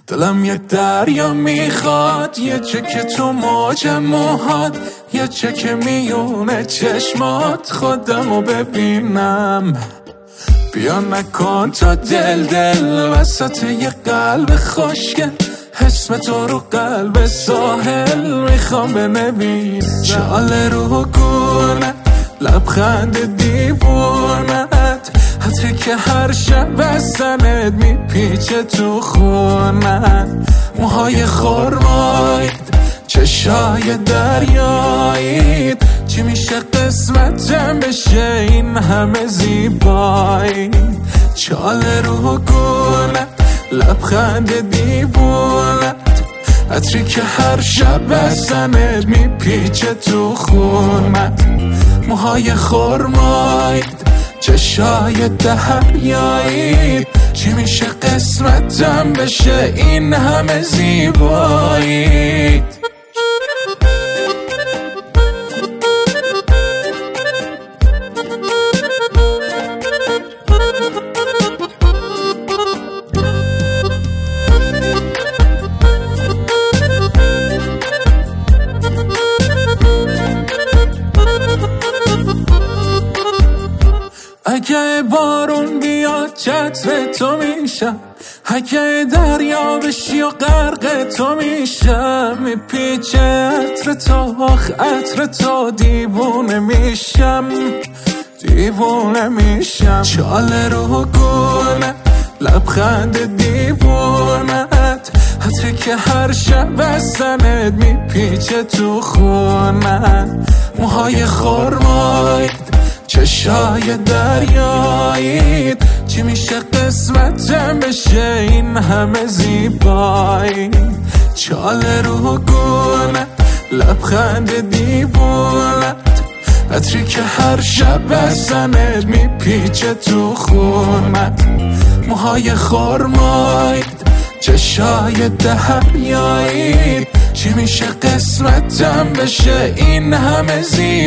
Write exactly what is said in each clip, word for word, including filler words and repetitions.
دلم یک دریا میخواد، یه چکه تو موج موهات، یه چکه میونه چشمات، خودمو ببینم. بیا نکن تا دل دل وسط یه قلب خوشگل، اسم تو رو قلب ساحل میخوام بنویسم. شال رو گونه لبخند دیوونت، حتی که هر شب بستنت میپیچه تو خونت. موهای خرمایید، چشای دریایید، چی میشه قسمتم بشه این همه زیبایی. چال رو گونه لبخند دیوونت، عطری که هر شب بستنت میپیچه تو خونت. موهای خرمایید، چشای دریایید، چی میشه قسمتم بشه این همه زیبایی. اگه بارون بیاد چتر تو میشم، اگه دریا بشی و غرق تو میشم، میپیچه عطر تو، آخ عطر تو، دیوونه میشم، دیوونه میشم. چال رو گونه لبخند دیوونت، حتی که هر شب بستنت میپیچه تو خونت. موهای خرمایید، چشای دریایید، چی میشه قسمتم بشه این همه زیبایی. چال رو گونه لبخند دیوونت، عطری که هر شب بستنت میپیچه تو خونت. موهای خرمایید، چشای دریایید، چی میشه قسمتم بشه این همه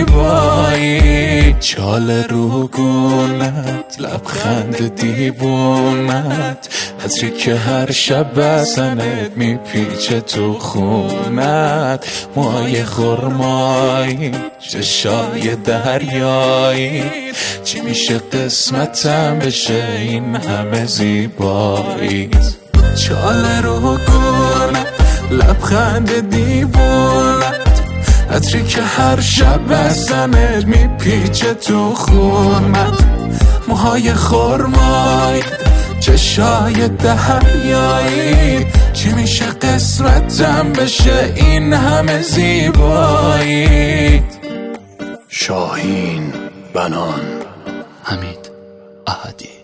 زیبایی. چال رو گونت لبخند دیوونت، عطری که هر شب بستنت میپیچه تو خونت. موهای خرمایی، چشای دریایی، چی میشه قسمتم بشه این همه زیبایی. چال رو گونه لبخند دیوونت، عطری که هر شب بستنت میپیچه تو خونت. موهای خرمایید، چشای دریایی، چی میشه قسمتم بشه این همه زیبایی. شاهین بنان، حمید احدی.